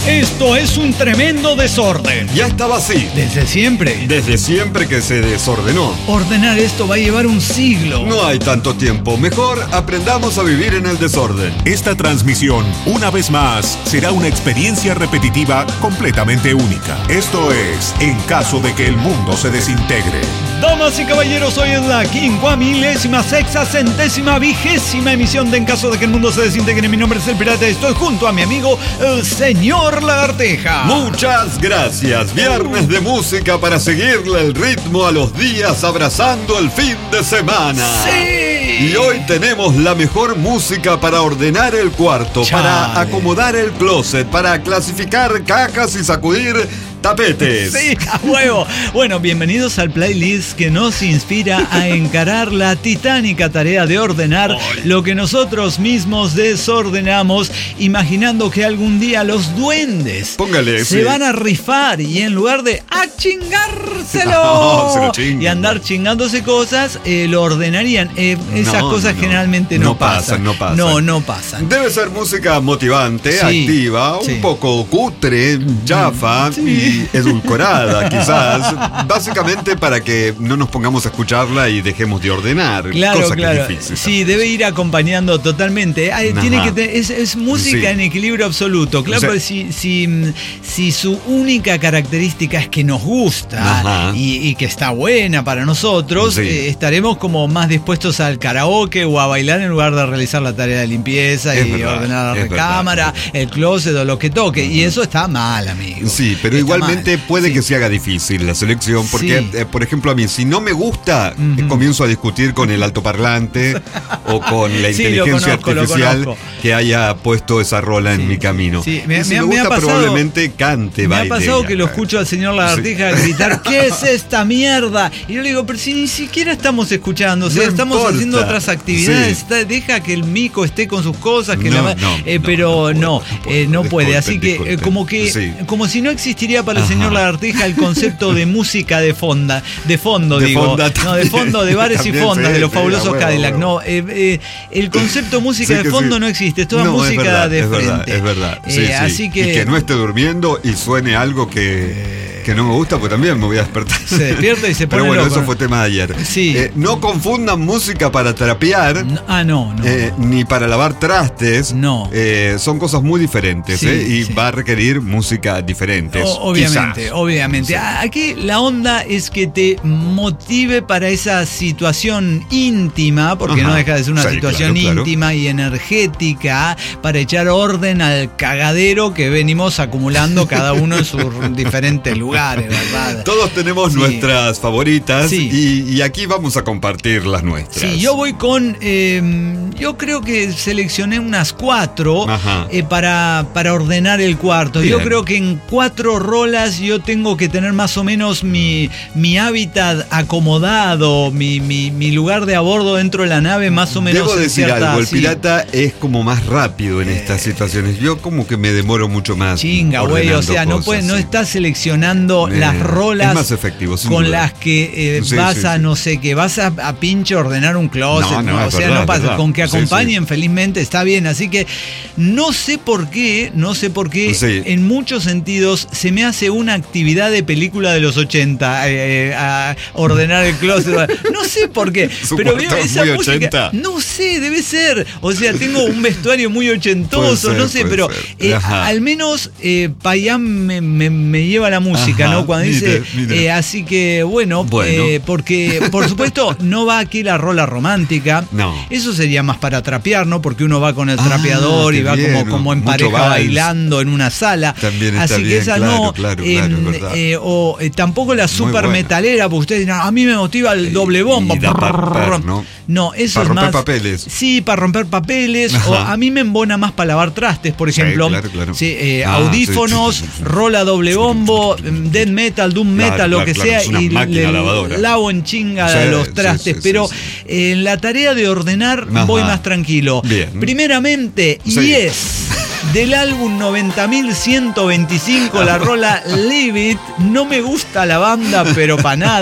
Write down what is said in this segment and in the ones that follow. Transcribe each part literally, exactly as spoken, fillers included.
Esto es un tremendo desorden. Ya estaba así. Desde siempre. Desde siempre que se desordenó. Ordenar esto va a llevar un siglo. No hay tanto tiempo. Mejor aprendamos a vivir en el desorden. Esta transmisión, una vez más, será una experiencia repetitiva completamente única. Esto es, en caso de que el mundo se desintegre. Damas y caballeros, hoy es la quincuamilésima, sexagésima, vigésima emisión de En caso de que el mundo se desintegre. Mi nombre es El Pirata y estoy junto a mi amigo, el señor Lagartija. Muchas gracias. Viernes de música para seguirle el ritmo a los días, abrazando el fin de semana. ¡Sí! Y hoy tenemos la mejor música para ordenar el cuarto, Chale. para acomodar el closet, para clasificar cajas y sacudir tapetes. Sí, a huevo. Bueno, bienvenidos al playlist que nos inspira a encarar la titánica tarea de ordenar lo que nosotros mismos desordenamos, imaginando que algún día los duendes Póngale, se sí. van a rifar y en lugar de a chingárselo No, se lo chingan. y andar chingándose cosas, eh, lo ordenarían. Eh, esas No, cosas no. generalmente no, No pasan, no pasan. No, no pasan. Debe ser música motivante, Sí, activa, sí. un poco cutre, chafa Sí. y edulcorada, quizás. Básicamente para que no nos pongamos a escucharla y dejemos de ordenar. Claro, cosa claro. que es difícil. Sí, debe ir acompañando totalmente. Ay, Ajá. tiene que tener- es, es música Sí. en equilibrio absoluto. Claro, O sea- pero si, si, si su única característica es que nos gusta Ajá. y, y que está buena para nosotros, Sí. eh, estaremos como más dispuestos al karaoke o a bailar en lugar de realizar la tarea de limpieza Es y verdad, ordenar la es recámara, el closet o lo que toque. Y eso está mal, amigo. Sí, pero Está igualmente mal. puede Sí. que se haga difícil la selección, porque, Sí. eh, por ejemplo, a mí, si no me gusta, eh, Ujú. comienzo a discutir con el altoparlante o con la Sí, lo inteligencia conozco, lo artificial conozco. que haya puesto esa rola Sí, en mi camino. sí. Me- Y si me- me, me ha gusta, pasado- probablemente cante, Me ha baile. pasado y que lo acá. escucho al señor Lagartija gritar, ¿qué es esta mierda? Y yo le digo, pero si ni siquiera estamos escuchando, o sea, No estamos importa. haciendo otras actividades, Sí. está- deja que el mico esté con sus cosas, que No, la va- no, eh, no, pero no no, puedo, no eh, no puedo. puede. Así Disculpen, que eh, disculpen. como que, Sí. como si no existiría para el Ajá. señor Lagartija el concepto de música de fonda, de fondo, De digo, fonda no, de también, fondo, de bares y también, fondas, sí, de los sí, fabulosos a huevo, Cadillac. a huevo. No, eh, eh, el concepto música Sí de que fondo sí. no existe, es toda No, música es verdad, de es frente. verdad, es verdad. Sí, Eh, sí. Así que, Y que no esté durmiendo y suene algo que, que no me gusta, pues también me voy a despertar. se despierta y se pone Pero bueno, loco. eso fue tema de ayer. Sí. Eh, no confundan música para trapear. No, ah, no, no. eh, ni para lavar trastes. No. Eh, son cosas muy diferentes, Sí, eh, y sí. va a requerir música diferente. O- obviamente, quizás. obviamente. Sí. Aquí la onda es que te motive para esa situación íntima, porque Ajá. no deja de ser una Sí, situación claro, claro. íntima y energética, para echar orden al cagadero que venimos acumulando cada uno en sus diferentes lugares, ¿verdad? Todos tenemos Sí. nuestras favoritas, Sí. y, y aquí vamos a compartir las nuestras. Sí, yo voy con. eh, yo creo que seleccioné unas cuatro Ajá. eh, para, para ordenar el cuarto. Yo Bien. creo que en cuatro rolas yo tengo que tener más o menos mi, mi hábitat acomodado, mi, mi, mi lugar de a bordo dentro de la nave, más o menos. Debo en decir cierta- algo, el sí. pirata es como más rápido en estas situaciones. Yo como que me demoro mucho más. Chinga, güey, o ordenando sea, no cosas, puede, no sí. estás seleccionando Eh, las rolas es más efectivo, sin con duda. las que eh, Sí, vas sí, a, sí. no sé, que vas a, a pinche ordenar un closet. No, no, o es sea, verdad, no pasa, es verdad. con que Sí, acompañen felizmente está bien. Así que no sé por qué, no sé por qué, Sí. en muchos sentidos se me hace una actividad de película de los ochenta, eh, a ordenar el closet. No sé por qué, Su pero cuarto veo es esa muy música. ochenta. No sé, debe ser. O sea, tengo un vestuario muy Puede ochentoso, ser, no sé, puede pero ser. eh, Ajá. al menos eh, Payán me, me- me lleva la música, Ajá, ¿no? Cuando mire, dice, mire. eh, así que bueno, Bueno. eh, porque por supuesto no va aquí la rola romántica. No. Eso sería más para trapear, ¿no? Porque uno va con el Ah, trapeador y qué va bien, como, como en mucho pareja vals. bailando en una sala. También está así que bien, esa claro, no. claro, em, claro, es verdad. eh, o eh, tampoco la super buena. metalera, porque ustedes dirán, a mí me motiva el doble bombo. y da pa- pa- ¿no? No, eso Para es romper más. papeles. Sí, para romper papeles. Ajá. O a mí me embona más para lavar trastes, por Sí, ejemplo. claro, claro. Sí, eh, Ah, audífonos, sí, sí, sí, sí. rola doble bombo, death metal, doom Claro, metal, lo claro, que claro, sea, es una y máquina le lavadora. lavo en chinga Sí, los sí, trastes. sí, pero sí, eh, en la tarea de ordenar Ajá. voy más tranquilo. Bien. Primeramente, Sí. Yes. Del álbum noventa mil ciento veinticinco, la rola Leave It. No me gusta la banda, pero para nada.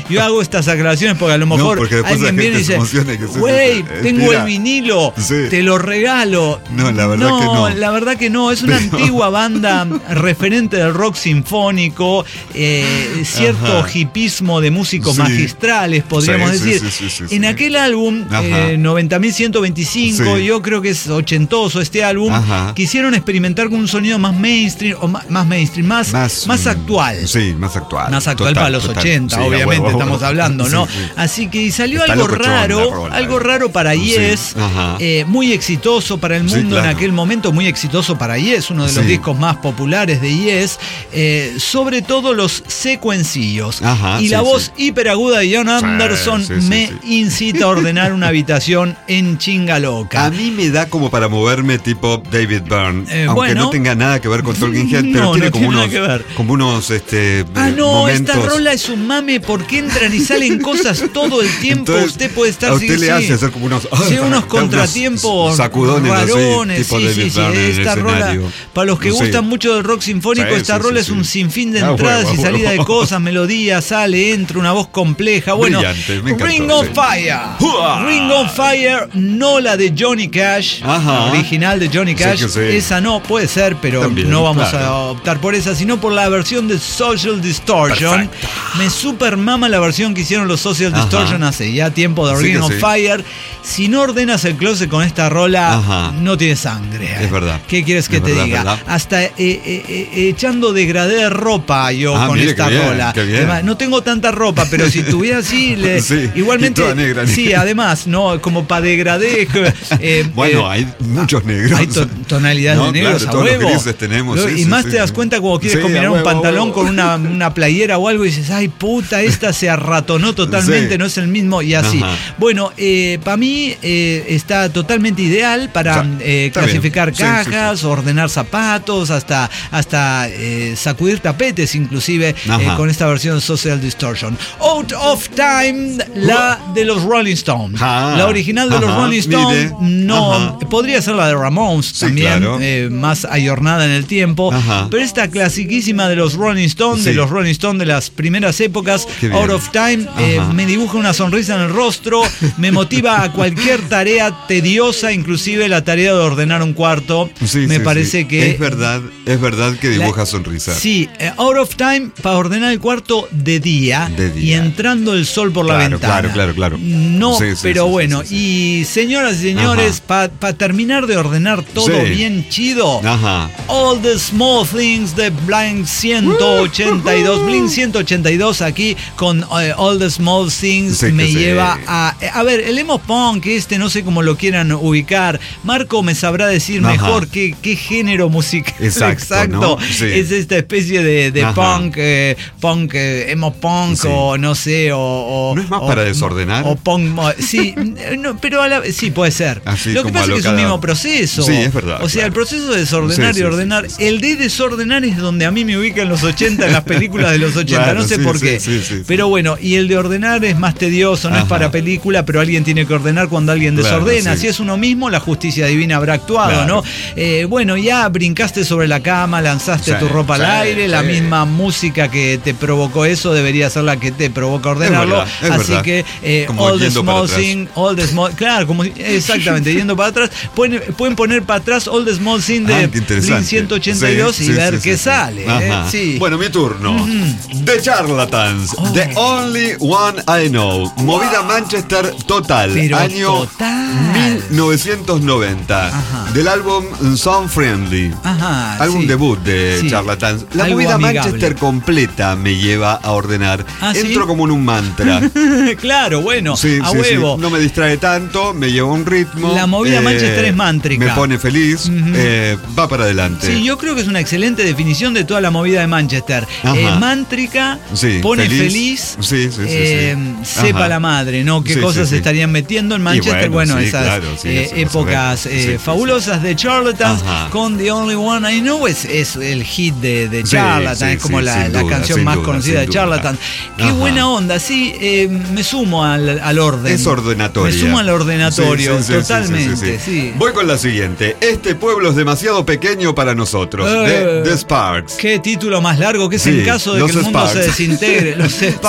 Yo hago estas aclaraciones porque a lo mejor no, alguien viene y dice, güey, tengo el vinilo, sí. te lo regalo. No, la verdad no, que no. la verdad que no. Es una Pero... antigua banda referente del rock sinfónico, eh, cierto Ajá. hipismo de músicos sí. magistrales, podríamos sí, decir. Sí, sí, sí, sí, en sí. aquel álbum, eh, noventa mil ciento veinticinco, sí. yo creo que es ochentoso este álbum, Ajá. quisieron experimentar con un sonido más mainstream, o más, más mainstream, más, más, más actual. Sí, más actual. Más actual total, para los total. ochenta, sí, obviamente, huevo, estamos huevo. hablando, ¿no? Sí, sí. Así que salió Está algo raro, rola, algo raro para Yes, sí. eh, muy exitoso para el mundo sí, claro. en aquel momento, muy exitoso para Yes, uno de los sí. discos más populares de Yes, eh, sobre todo los secuencillos. Ajá, y sí, la voz sí. hiperaguda de John Anderson sí, sí, me sí, sí. incita a ordenar una habitación en chinga loca. A mí me da como para moverme tipo David Byrne, eh, aunque bueno, no tenga nada que ver con Talking Head, pero no, tiene, no como, tiene unos, como unos este, Ah, no, momentos. Esta rola es un mame porque entran y salen cosas todo el tiempo. Entonces, usted puede estar... A usted sí, le sí. hace hacer como unos... Sí, unos contratiempos sacudones rarones, así, tipo sí, sí, sí, esta rola, para los que sí. gustan mucho del rock sinfónico, sí, esta sí, rola sí, es un sinfín de entradas ah, bueno, y salida bueno. de cosas, melodías, sale, entra, una voz compleja. Bueno, Brillante, me encantó, Ring on sí. Fire. ¡Uah! Ring on Fire, no la de Johnny Cash, Ajá. original de Johnny Cash, sí, sí. esa no, puede ser, pero También, no vamos claro. a optar por esa, sino por la versión de Social Distortion. Perfecto. Me super mama la versión que hicieron los Social Ajá. Distortion hace ya tiempo de Ring on sí. Fire. Si no ordenas el closet con esta rola, Ajá. no tiene sangre. Es verdad. ¿Qué quieres que es te verdad, diga? Verdad. Hasta eh, eh, eh, echando degradé de ropa yo ah, con mire, esta qué bien, rola. Qué bien. Además, no tengo tanta ropa, pero si tuviera así, le, sí, igualmente. Toda negra, sí, además, no, como para degradé. Eh, bueno, eh, hay muchos negros. Hay to tonalidades no, de negros claro, a huevo. Todos los grises tenemos. Y sí, más sí, te das sí. cuenta cuando quieres sí, combinar huevo, un pantalón huevo. con una, una playera o algo y dices, ay puta, esta se arratonó totalmente, sí. no es el mismo y así. Ajá. Bueno, eh, para mí eh, está totalmente ideal para o sea, eh, clasificar bien. cajas, sí, sí, sí. ordenar zapatos, hasta, hasta eh, sacudir tapetes inclusive eh, con esta versión Social Distortion. Out of Time, la de los Rolling Stones. Ah, la original de ajá, los Rolling Stones, mire, no, ajá. podría ser la de Ramones sí, también, claro. eh, más ayornada en el tiempo, ajá. pero esta clasiquísima de los Rolling Stones, sí. de los Rolling Stones de las primeras épocas, Out of Time, eh, me dibuja una sonrisa en el rostro, me motiva a cualquier tarea tediosa, inclusive la tarea de ordenar un cuarto. Sí, me sí, parece sí. que... Es verdad, es verdad que dibuja la, sonrisa. Sí, eh, Out of Time para ordenar el cuarto de día, de día. y entrando el sol por claro, la ventana. Claro, claro, claro. No, sí, sí, pero sí, bueno, sí, sí, sí. y señoras y señores, para pa terminar de ordenar todo sí. bien chido, Ajá. All the Small Things de Blink ciento ochenta y dos, uh, uh, uh. Blink ciento ochenta y dos aquí con uh, All the Small Things sí, me lleva sí. a... A ver, el emo punk este, no sé cómo lo quieran ubicar, Marco me sabrá decir Ajá. mejor qué, qué género musical exacto, exacto. ¿no? sí. es esta especie de, de punk, eh, punk, eh, emo punk sí. o no sé, o... o ¿no es más o, para desordenar? O punk, sí, no, pero a la, sí puede ser. Así lo que pasa es que es un mismo proceso. Sí, es verdad. O sea, claro. el proceso de desordenar sí, y ordenar, sí, sí, sí. el de desordenar es donde a mí me ubica en los ochenta, en las películas de los ochenta, claro, no sé sí, por qué. Sí, sí, sí, pero bueno, y el de ordenar es más tedioso, no Ajá. es para película, pero alguien tiene que ordenar cuando alguien claro, desordena. sí. Si es uno mismo, la justicia divina habrá actuado, claro. ¿no? Eh, bueno, ya brincaste sobre la cama, lanzaste sí, tu ropa sí, al aire, sí. la misma música que te provocó eso debería ser la que te provoca ordenarlo. Es verdad, es Así verdad. que eh, all the small thing, all the small, claro, como exactamente yendo para atrás, pueden, pueden poner para atrás All the Small Thing de ah, Blink ciento ochenta y dos sí, y sí, ver sí, qué sí, sale. Eh, sí. Bueno, mi turno. Mm-hmm. The Charlatans, oh. The Only One I Know. Movida wow. Manchester total. Pero año total. mil novecientos noventa. Ajá. Del álbum Sound Friendly. Ajá, álbum sí. debut de sí. Charlatans. La Algo movida amigable. Manchester completa me lleva a ordenar. ¿Ah, Entro sí? como en un mantra. Claro, bueno, sí, a sí, huevo. Sí. No me distrae tanto, me lleva a un ritmo. La movida eh, Manchester es mántrica. Me pone feliz, uh-huh. eh, va para adelante. Sí, yo creo que es una excelente definición de toda la movida de Manchester. Eh, mántrica, sí, pone feliz, feliz, sí, sí, sí, eh, sí. sepa Ajá. la madre, ¿no? Qué sí, cosas sí, se sí. estarían metiendo en Manchester. Bueno, bueno, sí, esas claro, sí, eh, épocas eh, sí, fabulosas sí. de Charlatans Ajá. con The Only One I Know es, es el hit de, de Charlatans, sí, sí, es como sí, la, la duda, canción más duda, conocida de Charlatans. Qué Ajá. buena onda, sí, eh, me sumo al, al orden. Es ordenatoria. Me sumo al ordenatorio, sí, sí, sí, totalmente. Sí, sí, sí, sí. Voy con la siguiente. Este pueblo es demasiado pequeño para nosotros. Uh, de The Sparks. Qué título más largo, que es sí, en caso de que el mundo Sparks. se desintegre. Los Sparks.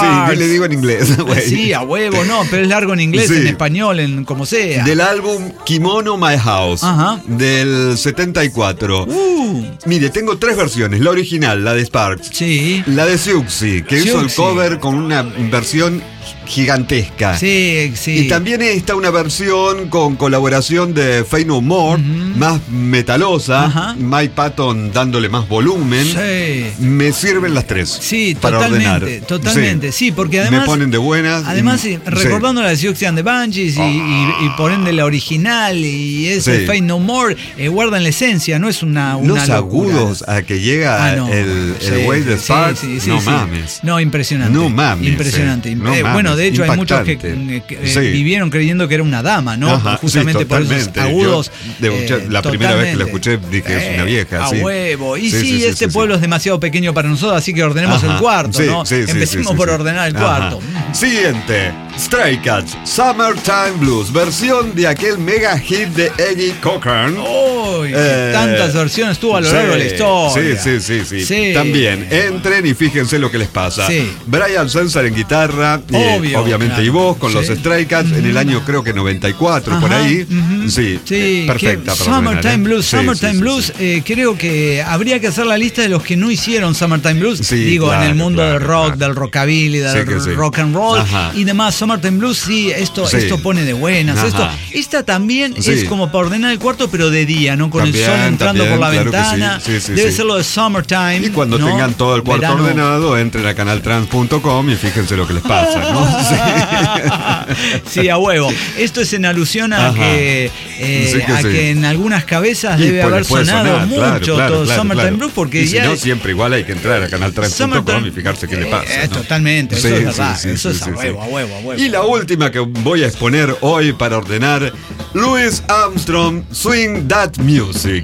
Sí, le digo en inglés, güey. Sí, a huevo, no, pero es largo en inglés, Sí. en español, en como sea. Del álbum Kimono My House, Ajá. del setenta y cuatro. Uh, Mire, tengo tres versiones. La original, la de Sparks. sí. La de Siouxsie, que hizo el Siouxsie. cover con una versión gigantesca. Sí, sí. Y también está una versión con colaboración de Faith No More, más metalosa, Ajá. Mike Patton dándole más volumen. Sí. Me sirven las tres. Sí, para totalmente, ordenar. totalmente. Sí, porque además. Me ponen de buenas. Además, y- sí, recordando la de Siouxsie and the Banshees y, y- y por ende la original y ese Sí. Faith No More, eh, guardan la esencia, no es una. una Los locura. agudos a que llega Ah, no. el, Sí, el güey de sí, Sparks, sí, sí, no sí. mames. No, impresionante. No mames, Impresionante. eh. No Eh, mames, bueno, de hecho, hay muchos que, impactante. que, eh, Sí. vivieron creyendo que era una dama, ¿no? Ajá, Justamente sí, por esos totalmente. agudos. Yo, de- eh, la primera vez que la totalmente. escuché dije, es una vieja, A sí. huevo. Y sí, Sí, sí, sí, este sí, pueblo sí. es demasiado pequeño para nosotros, así que ordenemos Ajá, el cuarto, sí, ¿no? sí, sí, Empecemos sí, sí, por sí. ordenar el Ajá. cuarto. Siguiente, Stray Cats, Summertime Blues, versión de aquel mega hit de Eddie Cochran. Uy, Eh, tantas versiones tuvo a lo largo de la historia. Sí, sí, sí, sí, Sí. También, entren y fíjense lo que les pasa. Sí. Brian Setzer en guitarra, eh, Obvio, obviamente, claro. y vos con Sí. los Stray Cats en el año creo que noventa y cuatro, por Ajá, ahí. ujú. Sí, Sí, eh, perfecta que para ordenar, Summertime ¿eh? Blues, Sí, Summertime sí, sí, Blues, sí. eh, creo que habría que hacer la lista de los que no hicieron Summertime Blues, Sí, digo, claro, en el mundo claro, del rock, claro. del rockabilly, del Sí que sí. rock and roll Ajá. y demás. Summertime Blues, sí, esto, Sí. esto pone de buenas. Ajá. Esto, esta también Sí. es como para ordenar el cuarto, pero de día, ¿no? Con También, el sol entrando también, por la claro que sí. ventana. Sí, sí, Debe sí. ser lo de Summertime. Y cuando ¿no? tengan todo el cuarto Verano. ordenado, entren a canaltrans punto com y fíjense lo que les pasa, ¿no? Sí. Sí, a huevo. Esto es en alusión a, Ajá. que, eh, Sí que a sí. que en algunas cabezas Y debe pues haber les puede sonado sonar, mucho claro, claro, todo claro, Summertime claro. Blues porque y si ya no, siempre igual hay que entrar a canaltrans punto com y fijarse qué le pasa. Eh, ¿no? Totalmente, eso Sí, es sí, verdad. sí, eso sí, es a sí, huevo, sí. a huevo, a huevo. Y la última que voy a exponer hoy para ordenar, Louis Armstrong, Swing That Music.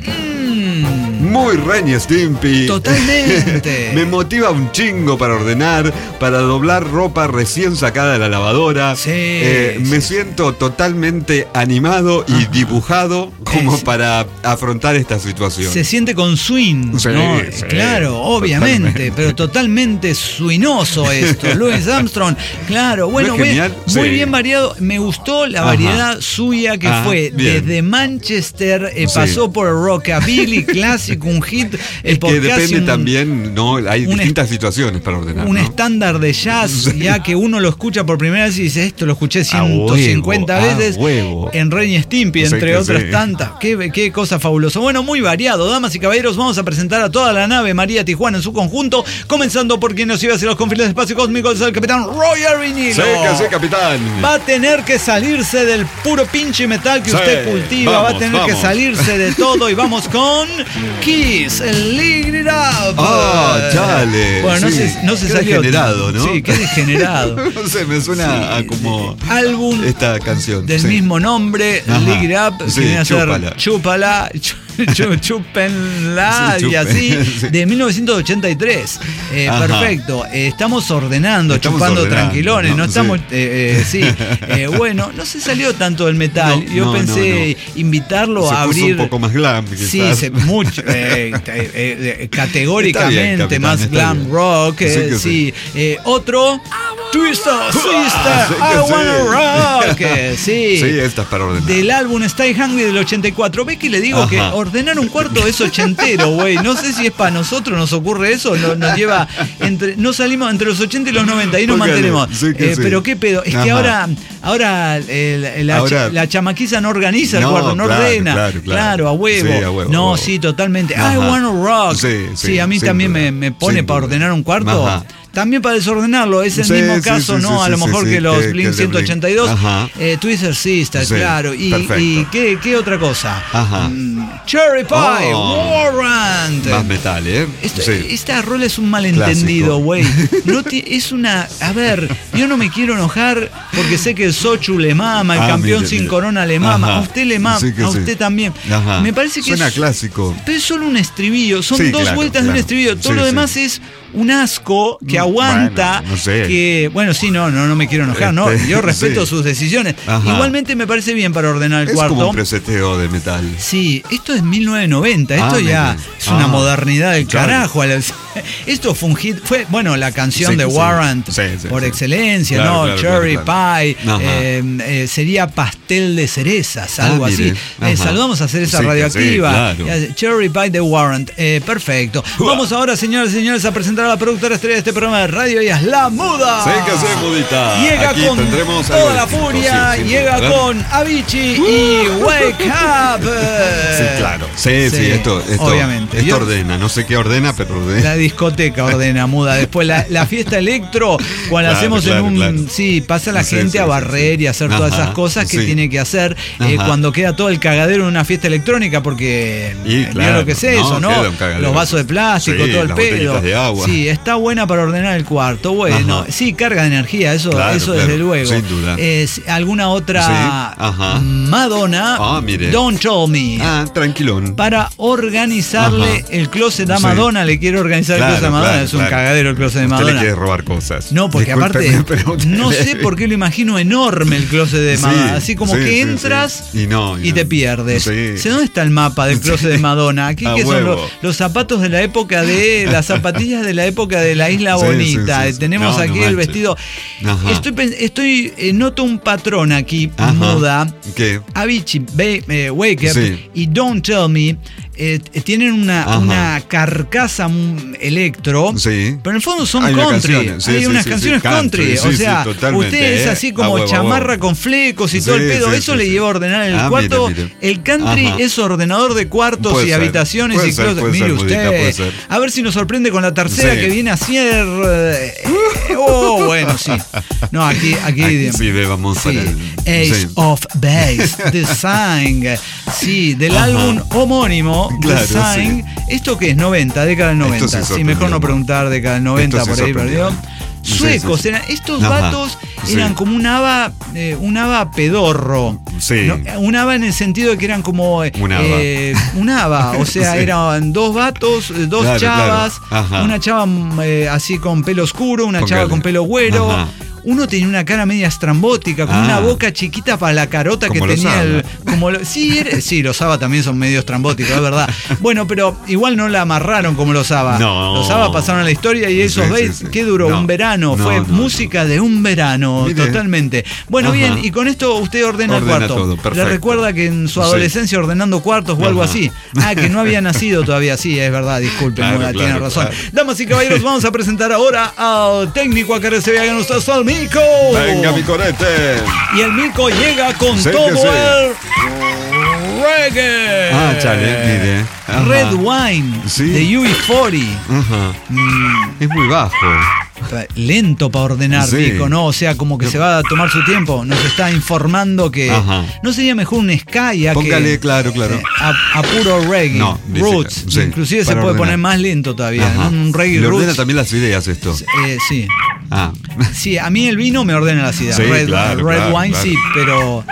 Muy Ren y Stimpy. Totalmente. Me motiva un chingo para ordenar, para doblar ropa recién sacada de la lavadora. Sí, Eh, sí, me sí. siento totalmente animado y dibujado como Es- para afrontar esta situación. Se siente con swing, Sí, ¿no? sí, Claro, obviamente, totalmente. pero totalmente swinoso esto. Louis Armstrong, claro, bueno, ¿No es ve- genial? muy Sí. bien variado. Me gustó la Ajá. variedad suya que Ah, fue bien. desde Manchester, eh, Sí. pasó por el rockabilly clásico, un hit, eh, Es por que casi depende un- también, ¿no? Hay un distintas situaciones para ordenar. un ¿no? estándar de jazz, ya que uno lo escucha por primera vez y dice, esto lo escuché A ciento cincuenta huevo, a veces huevo. en Ren y Stimpy, Sí entre que otras sí. tantas. Qué, qué cosa fabulosa. Bueno, muy variado. Damas y caballeros, vamos a presentar a toda la nave María Tijuana en su conjunto, comenzando por quien nos iba hacia los confines del espacio cósmico, es el capitán Roger Vinilo. Sí, que sí, capitán. Va a tener que salirse del puro pinche metal que Sí, usted cultiva, va a vamos, tener que vamos. salirse de todo y vamos con Kiss, el Lick It Up. Ah, chale. Bueno, no Sí, se, no se qué salió. degenerado, ¿no? Sí, qué degenerado. No sé, me suena a como Álbum esta canción. del sí. mismo nombre, Ajá. Lick It Up, Sí, que viene a ser chúpala. Chúpala, chu- chu- chúpenla Sí, y chupen. así, Sí. de mil novecientos ochenta y tres. Eh, Ajá. perfecto. Eh, estamos ordenando, Estamos chupando ordenando, tranquilones, no, ¿no? estamos. Sí. eh, eh, sí. Eh, bueno, no se salió tanto del metal. No, Yo no, pensé invitarlo Se a puso abrir. un poco más glam, quizás. Sí, se- mucho, eh, eh, eh, categóricamente Está bien, capitán, más está glam bien. rock. Sí eh, que sí. sí. Eh, otro, Twister Sister, sí que I sí. Wanna Rock. eh, sí. Sí, esta es para ordenar. Del álbum Stay Hungry del ochenta y cuatro. ¿Ves que le digo Ajá. que ordenar un cuarto es ochentero, güey? No sé si es para nosotros, nos ocurre eso, no- nos lleva entre, no salimos entre los ochenta y los noventa y nos Póngale, mantenemos. sí que Eh, sí. Pero qué pedo, es que Ajá. ahora, ahora, el- la, Ahora- cha- la chamaquiza no organiza el No, cuarto, no claro, ordena. claro, claro. a huevo. Sí, a huevo, no, a huevo. sí, totalmente. Ajá. I wanna rock. Sí, sí, a mí sin también duda, me, me pone sin para duda. ordenar un cuarto. Ajá. También para desordenarlo, es el Sí, mismo sí, caso, sí, ¿no? sí, a lo sí, mejor sí, que los que- que Blink el de ciento ochenta y dos. Ajá. Eh, Twister Sister, Sí, claro. Y, perfecto. y ¿qué, qué otra cosa? Ajá. Mm, Cherry Pie, Oh. Warrant. Más metal, ¿eh? Esto- Sí. Esta rola es un malentendido, Clásico. güey. No ti- es una. A ver, yo no me quiero enojar porque sé que el Sochu le mama, el Ah, campeón mire, sin mire. corona le mama, Ajá. a usted le mama, Sí que a sí. usted también. Ajá. Me parece que Suena es, clásico. pero es solo un estribillo, son Sí, dos claro, vueltas de un claro. estribillo. Todo Sí, lo sí. demás es un asco que Mm, aguanta. bueno, no sé. Que, bueno, sí, no, no, no me quiero enojar, no. Este, Yo respeto sí. sus decisiones. Ajá. Igualmente me parece bien para ordenar el Es cuarto. como un preseteo de metal. Sí, esto es mil novecientos noventa, esto Ah, ya mire. es una Ah, modernidad del claro. carajo. a la- Esto fue un hit, fue, bueno, la canción Sí, de sí. Warrant, Sí, sí, por sí. excelencia, Claro, ¿no? claro, Cherry claro, claro. Pie, Ajá. eh, eh, sería pastel de cerezas, Ah, algo mire. así. Ajá. Eh, saludamos a Cereza Sí, Radioactiva. sí, claro. Cherry Pie de Warrant, eh, perfecto. Vamos ahora, señoras y señores, a presentar a la productora estrella de este programa de radio, ella es La Muda. Sí, que sí, Mudita. Llega Aquí con tendremos algo toda la distinto, furia, sí, sí, llega ¿verdad? con Avicii y Wake Up. Sí, claro. Sí, sí, Sí, esto, esto, obviamente. esto Yo- ordena. No sé qué ordena, pero ordena. La discoteca ordena, Muda. Después la, la fiesta electro, cuando Claro, hacemos claro, en un... claro. Sí, pasa la Sí, gente sí, a sí, barrer sí. y hacer todas Ajá, esas cosas que sí. tiene que hacer eh, Ajá. cuando queda todo el cagadero en una fiesta electrónica, porque Y mirá claro, lo que es no, eso, ¿no? queda un cagadero. Los vasos de plástico, Sí, todo el las pedo. botellitas de agua. Sí, está buena para ordenar el cuarto. Bueno, Ajá. sí, carga de energía, eso, Claro, eso claro, desde luego. sin duda. Eh, ¿Alguna otra? Sí, ajá. Madonna, Ah, mire. Don't Tell Me. Ah, tranquilón. Para organizarle Ajá. el closet a Sí. Madonna, le quiero organizar Claro, el closet a Madonna, claro, es un claro. cagadero el closet de Usted Madonna. le quiere robar cosas. No, porque Discúlpeme, aparte, pero usted no le- sé por qué lo imagino enorme el closet de Sí, Madonna. Así como sí, que sí, entras sí. Y no, y y no. te pierdes. Sí. Sé ¿Dónde está el mapa del closet de Madonna? Aquí A que son huevo. los, los zapatos de la época de. Las zapatillas de la época de la Isla Sí, Bonita. sí, sí, sí. Tenemos No, no aquí el manches. vestido. Ajá. Estoy, pen- estoy eh, noto un patrón aquí, Ajá. Muda. ¿Qué? Avicii, Be- eh, Wake Up Sí. y Don't Tell Me eh, tienen una, Ajá. una carcasa mm, electro, Sí. pero en el fondo son Hay unas country. canciones, sí, Hay sí, unas sí, canciones sí, country. country, O sí, sea, sí, totalmente, usted es eh. así A como huevo, a chamarra huevo. con flecos y todo el Sí, pedo. sí, Eso sí, le sí. lleva a ordenar el Ah, cuarto. mire, mire. El country Ajá. es ordenador de cuartos Puede y ser, habitaciones puede y ser, closet. puede Mire ser, usted. Mudita, puede ser. A ver si nos sorprende con la tercera Sí. que viene a ser. eh, oh, bueno, sí. No, aquí, aquí. Aquí sí, ve, vamos Sí, para el- Ace sí. of Base, The Sign. Sí, del Ajá. álbum homónimo, Claro, The Sign. sí. ¿Esto qué es? noventa, década del noventa. Esto sí Sí, sorprendió, mejor no ¿no? preguntar década del noventa Esto sí por ahí, sorprendió. perdió. Sí, Suecos, sí, sí. eran, estos Ajá, vatos sí. eran como un haba, eh, un haba pedorro. Sí. No, un haba en el sentido de que eran como eh, Un haba. eh, un haba, o sea, Sí. eran dos vatos, eh, dos Claro, chavas, claro. Ajá. una chava mm, eh, así con pelo oscuro, una Póngale. chava con pelo güero. Ajá. Uno tenía una cara media estrambótica, con Ah. una boca chiquita para la carota que Como los tenía el. Aba. Como lo- sí, era- sí, los Aba también son medio estrambóticos, es verdad. Bueno, pero igual no la amarraron como los Aba. No. Los Aba pasaron a la historia y esos Sí, veis, sí, sí. ¿qué duró? No. Un verano. No, Fue no, música de un verano, Mire. totalmente. Bueno, Ajá. bien, y con esto usted ordena, el Ordena cuarto. todo, ¿Le perfecto. recuerda que en su Sí. adolescencia ordenando cuartos o algo Ajá. así? Ah, que no había nacido todavía. Sí, es verdad, disculpe, Claro, Muda, tiene claro, razón. claro. Damas y caballeros, vamos a presentar ahora al técnico acá se vean ustedes al Mico. Venga, mi corete. Y el Mico llega con Sí que todo sí. el reggae. Ah, chale, mire. Ajá. Red Wine Sí. de U B cuarenta. Ajá. Mm, Es muy bajo. lento para ordenar, Sí. Mico, ¿no? O sea, como que se va a tomar su tiempo. Nos está informando que Ajá. no sería mejor un Sky a Póngale, que claro, claro. eh, a, a puro reggae, No, dice- roots. sí, Inclusive se para puede ordenar. poner más lento todavía, Ajá. ¿no? Un reggae Le ordena roots. también las ideas esto. Eh, sí. Ah. Sí, a mí el vino me ordena las ideas. Sí, Red, claro, Red claro, Wine claro. sí, pero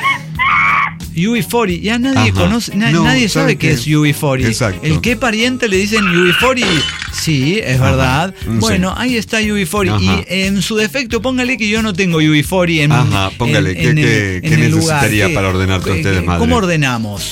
U B cuarenta, ya nadie Ajá. conoce, na- No, nadie ¿sabe sabe qué qué? es U B cuarenta. Exacto. ¿El qué pariente le dicen U B cuarenta? Sí, es Ajá. verdad. Sí. Bueno, ahí está U B cuarenta. Ajá. Y en su defecto, póngale que yo no tengo U B cuarenta en Ajá, póngale, en- ¿qué- en el- qué- en qué el lugar. necesitaría ¿Qué- para ordenar todo qué- ustedes, qué- madre? ¿Cómo ordenamos?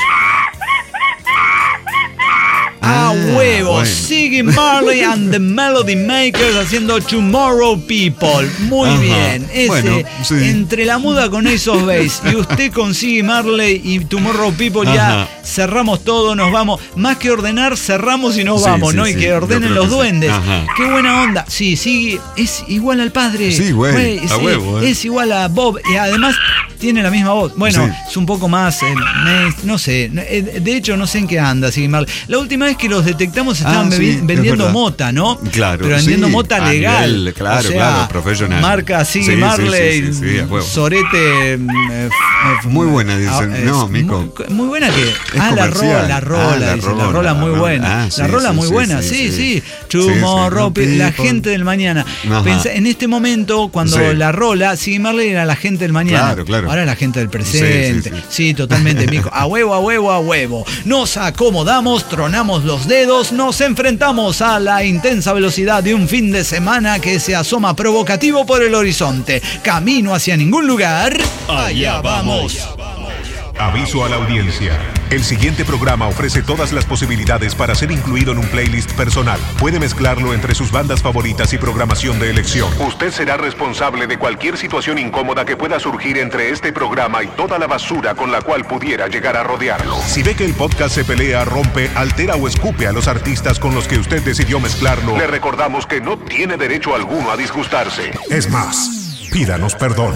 Ah, A huevos, bueno. Siggy Marley and the Melody Makers haciendo Tomorrow People. Muy Ajá. bien. Ese, Bueno, sí. entre la muda con Ace of Base y usted con Siggy Marley y Tomorrow People ya Ajá. cerramos todo, nos vamos. Más que ordenar, cerramos y nos Sí, vamos, sí, ¿no? Y sí, que yo ordenen creo los que sí. duendes. Ajá. Qué buena onda. Sí, Siggy es igual al padre. Sí, güey, a sí, huevo, eh. Es igual a Bob y además tiene la misma voz. Bueno, Sí. es un poco más, eh, me- no sé, eh, de hecho no sé en qué anda Siggy Marley. La última vez que los detectamos estaban Ah, sí, bebi- es vendiendo verdad. mota, ¿no? Claro, Pero vendiendo sí, mota a legal. nivel, claro, O sea, claro, profesional. Marca Siggy Sí, sí, Marley, sí, sí, sí, a huevo. Sorete. mm, eh, f- Muy buena, dicen. ah, es No, Mico. Muy, muy buena que. Es ah, la comercial. rola, la rola, Ah, la dice, la rola, rola muy la buena. rola. Ah, la sí, rola sí, muy sí, buena, sí, sí, sí. sí. Tomorrow, Sí, sí, la people. gente del mañana. Ajá. Pensa- en este momento, cuando Sí. la rola, Siggy Marley era la gente del mañana. Claro, claro. Ahora es la gente del presente. Sí, sí, Sí, sí. totalmente, Mico. A huevo, a huevo, a huevo. Nos acomodamos, tronamos los dedos, nos enfrentamos a la intensa velocidad de un fin de semana que se asoma provocativo por el horizonte. Camino hacia ningún lugar. Allá vamos. Aviso a la audiencia. El siguiente programa ofrece todas las posibilidades para ser incluido en un playlist personal. Puede mezclarlo entre sus bandas favoritas y programación de elección. Usted será responsable de cualquier situación incómoda que pueda surgir entre este programa y toda la basura con la cual pudiera llegar a rodearlo. Si ve que el podcast se pelea, rompe, altera o escupe a los artistas con los que usted decidió mezclarlo, le recordamos que no tiene derecho alguno a disgustarse. Es más, pídanos perdón.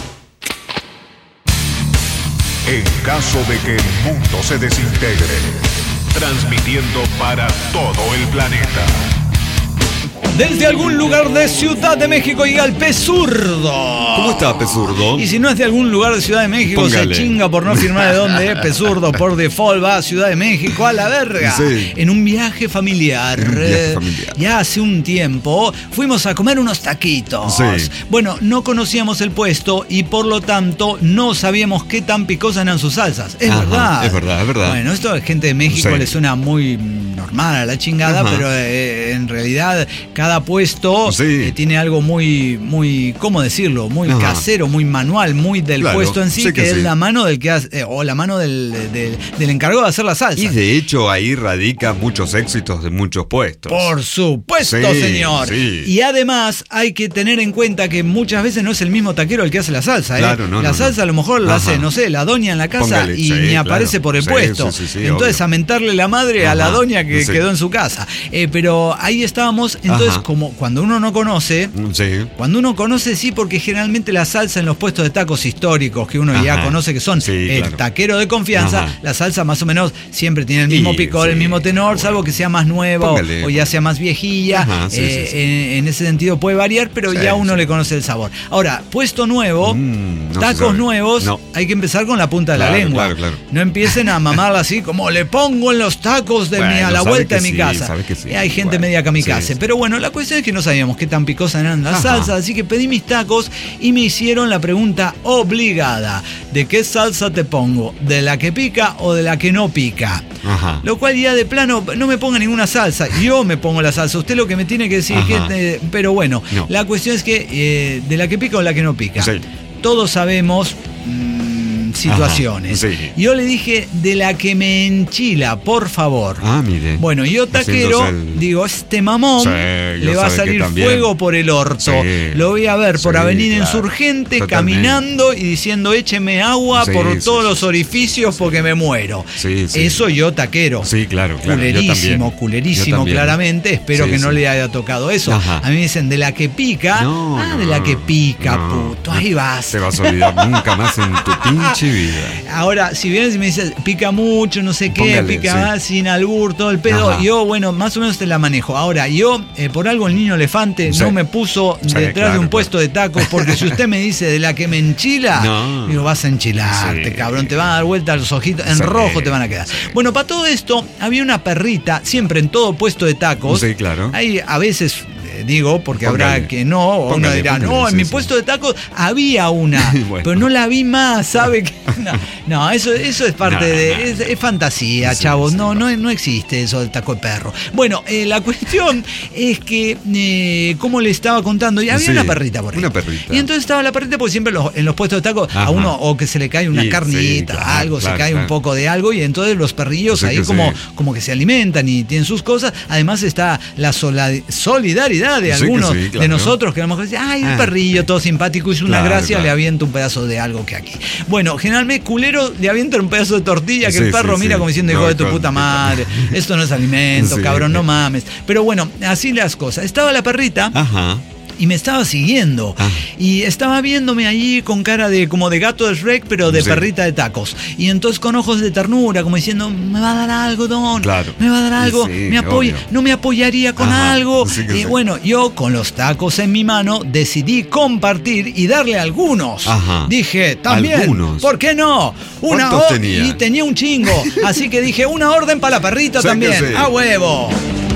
En caso de que el mundo se desintegre, transmitiendo para todo el planeta. Desde algún lugar de Ciudad de México llega el Pezurdo. ¿Cómo está, Pezurdo? Y si no es de algún lugar de Ciudad de México, Póngale. se chinga por no firmar de dónde es Pezurdo. Por default va a Ciudad de México a la verga. Sí. En un viaje familiar. En un viaje familiar. Ya hace un tiempo fuimos a comer unos taquitos. Sí. Bueno, no conocíamos el puesto y por lo tanto no sabíamos qué tan picosas eran sus salsas. Es Ajá, verdad. Es verdad, es verdad. Bueno, esto a gente de México Sí. le suena muy normal a la chingada, Ajá. pero eh, en realidad cada puesto Sí. eh, tiene algo muy, muy, ¿cómo decirlo? Muy Ajá. casero, muy manual, muy del Claro, puesto en sí, sí que, que es sí. la mano del que hace, eh, o la mano del, del, del encargado de hacer la salsa. Y de hecho ahí radican muchos éxitos de muchos puestos. Por supuesto, Sí, señor. sí. Y además hay que tener en cuenta que muchas veces no es el mismo taquero el que hace la salsa. ¿eh? Claro, no, la no, salsa no. a lo mejor la Ajá. hace, no sé, la doña en la casa Póngale, y sí, ni claro. aparece por el Sí, puesto. sí, sí, sí, entonces obvio. a mentarle la madre a la Ajá. doña que Sí. quedó en su casa. Eh, pero ahí estábamos, entonces Ajá. como cuando uno no conoce... Sí. Cuando uno conoce, sí, porque generalmente la salsa en los puestos de tacos históricos que uno ya Ajá. conoce que son Sí, el claro. taquero de confianza, Ajá. la salsa más o menos siempre tiene el mismo Y, picor, sí, el mismo tenor, bueno. salvo que sea más nueva o, Póngale. o ya sea más viejilla. Ajá, sí, eh, sí, sí. En, en ese sentido puede variar, pero Sí, ya uno sí. le conoce el sabor. Ahora, puesto nuevo, Mm, no se tacos sabe. nuevos, No. hay que empezar con la punta de Claro, la lengua. claro, claro. No empiecen a mamarla así como le pongo en los tacos de Bueno, mi, a la sabe vuelta de que mi sí, casa. sabe que sí. Y hay gente Bueno, media kamikaze. sí, sí. Pero bueno, la cuestión es que no sabíamos qué tan picosas eran las Ajá. salsas, así que pedí mis tacos y me hicieron la pregunta obligada: ¿de qué salsa te pongo? ¿De la que pica o de la que no pica? Ajá. Lo cual ya de plano no me ponga ninguna salsa, yo me pongo la salsa. Usted lo que me tiene que decir es Ajá. que, eh, pero bueno, No. la cuestión es que eh, de la que pica o la que no pica. Sí. Todos sabemos mm, situaciones. Ajá, sí. Yo le dije de la que me enchila, por favor. Ah, mire. Bueno, yo taquero, Haciéndose el- digo, este mamón Sí, le yo va a sabe que salir también. fuego por el orto. Sí, Lo voy a ver por sí, Avenida claro, Insurgente totalmente. caminando y diciendo écheme agua Sí, por sí, todos sí, los sí, orificios porque me muero. Sí, sí. Eso yo taquero. Sí, claro, claro. yo Culerísimo, también. culerísimo, Yo también. claramente. Espero Sí, que no sí. le haya tocado eso. Ajá. A mí me dicen de la que pica. No, ah, no, de la que pica, no. puto. Ahí vas. Te vas a olvidar nunca más en tu pinche vida. Ahora, si vienes y me dices, pica mucho, no sé qué, Póngale, pica sí. más, sin albur, todo el pedo, Ajá. yo, bueno, más o menos te la manejo. Ahora, yo, eh, por algo el niño elefante Sí. no me puso Sí, detrás claro, de un claro. puesto de tacos, porque si usted me dice de la que me enchila, No. digo, vas a enchilarte, Sí. cabrón, te van a dar vuelta los ojitos, en Sí. rojo te van a quedar. Bueno, para todo esto, había una perrita, siempre en todo puesto de tacos. Sí, claro. Hay a veces... eh, Digo, porque Póngale. habrá que no, o uno Póngale, dirá, póngale, no, en sí, mi sí. puesto de tacos había una, Bueno. pero no la vi más, ¿sabe? Que, no, no, eso, eso es parte No, de. no. Es, es fantasía, Sí, chavos. sí, no, no. no, no existe eso del taco de perro. Bueno, eh, la cuestión es que, eh, como le estaba contando, ya había Sí, una perrita por ahí. una perrita. Y entonces estaba la perrita, porque siempre los- en los puestos de tacos a Ajá. uno, o que se le cae una Y, sí, carnita, claro, algo, claro, se cae claro. un poco de algo, y entonces los perrillos Sí, ahí que como, sí. como que se alimentan y tienen sus cosas. Además está la sola- solidaridad de Sí, que algunos sí, de claro. nosotros que a lo mejor dicen, ay, un Ah. perrillo todo simpático, hizo una Claro, gracia, claro. le aviento un pedazo de algo que aquí. Bueno, generalmente culero le avientan un pedazo de tortilla que Sí, el perro sí, mira sí. como diciendo, hijo No, de tu con- puta madre, esto no es alimento, Sí. cabrón, no mames. Pero bueno, así las cosas. Estaba la perrita Ajá. y me estaba siguiendo. Ah. Y estaba viéndome allí con cara de como de gato de Shrek, pero de Sí. perrita de tacos. Y entonces con ojos de ternura, como diciendo, me va a dar algo, don. Claro. Me va a dar Y algo. sí, me apoya, obvio. no me apoyaría con Ajá, algo. sí que y sí. bueno, yo con los tacos en mi mano decidí compartir y darle algunos. Ajá. Dije, también, Algunos. ¿por qué no? Una ¿Cuántos or- tenía? Y tenía un chingo. Así que dije, una orden para la perrita Sí que también. sí. A huevo.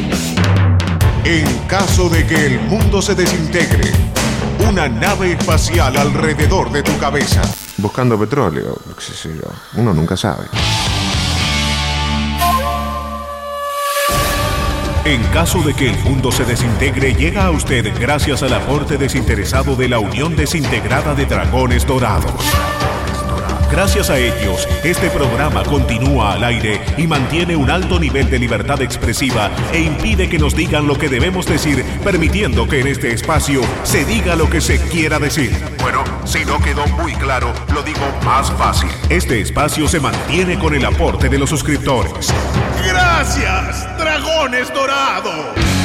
En caso de que el mundo se desintegre, una nave espacial alrededor de tu cabeza. Buscando petróleo, qué sé yo. Uno nunca sabe. En caso de que el mundo se desintegre, llega a usted gracias al aporte desinteresado de la Unión Desintegrada de Dragones Dorados. Gracias a ellos, este programa continúa al aire y mantiene un alto nivel de libertad expresiva e impide que nos digan lo que debemos decir, permitiendo que en este espacio se diga lo que se quiera decir. Bueno, si no quedó muy claro, lo digo más fácil. Este espacio se mantiene con el aporte de los suscriptores. ¡Gracias, Dragones Dorados!